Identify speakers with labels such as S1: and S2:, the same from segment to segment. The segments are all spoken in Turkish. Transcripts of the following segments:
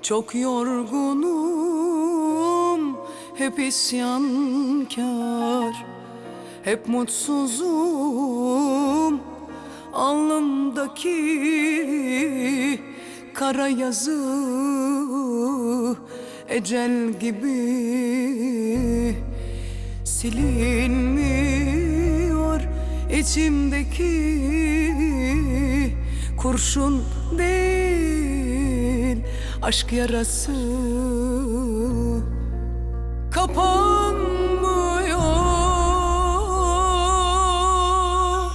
S1: Çok yorgunum, hep isyankar, hep mutsuzum. Alnımdaki kara yazı ecel gibi silinmiyor. İçimdeki kurşun değil, aşk yarası kapanmıyor.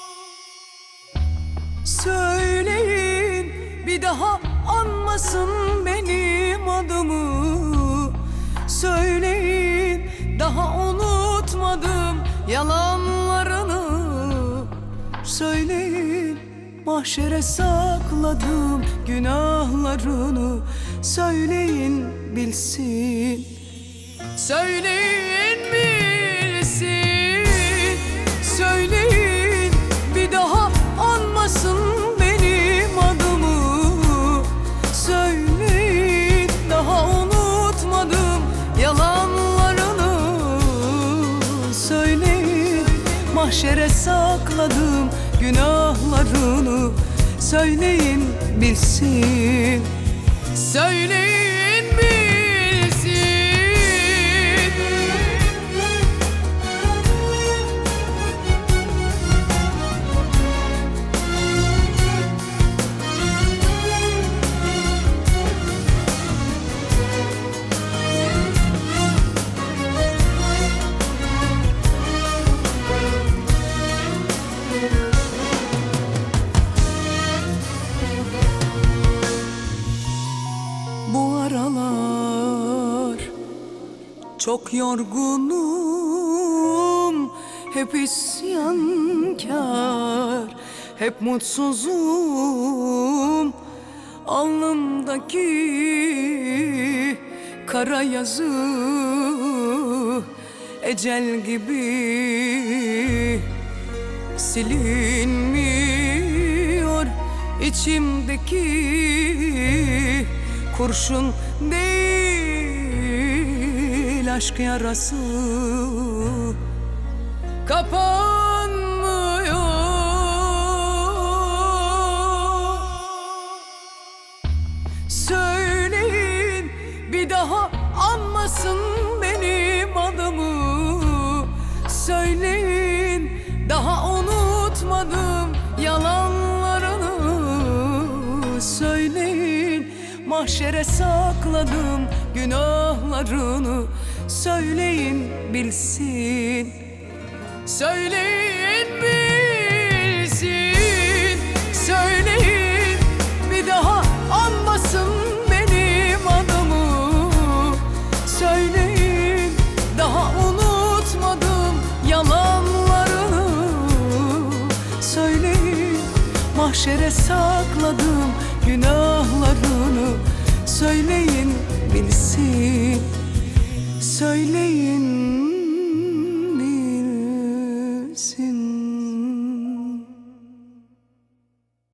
S1: Söyleyin, bir daha anmasın benim adımı. Söyleyin, daha unutmadım yalanlarını. Söyleyin, mahşere sakladım günahlarını. Söyleyin bilsin, söyleyin bilsin. Söyleyin, bir daha anmasın benim adımı. Söyleyin, daha unutmadım yalanlarını. Söyleyin, mahşere sakladım günahlarını. Söyleyin bilsin, söyleyin bilsin. Bu aralar çok yorgunum, hep isyankar, hep mutsuzum. Alnımdaki kara yazı ecel gibi silinmiyor. İçimdeki kurşun değil, aşk yarası kapanmıyor. Söyleyin, bir daha anmasın benim adımı. Söyleyin, daha unutmadım yalanlarını. Söyleyin, mahşere sakladım günahlarını. Söyleyin bilsin, söyleyin bilsin. Söyleyin, bir daha anmasın benim adımı. Söyleyin, daha unutmadım yalanlarını. Söyleyin, mahşere sakladım günahlarını. Söyleyin bilsin, söyleyin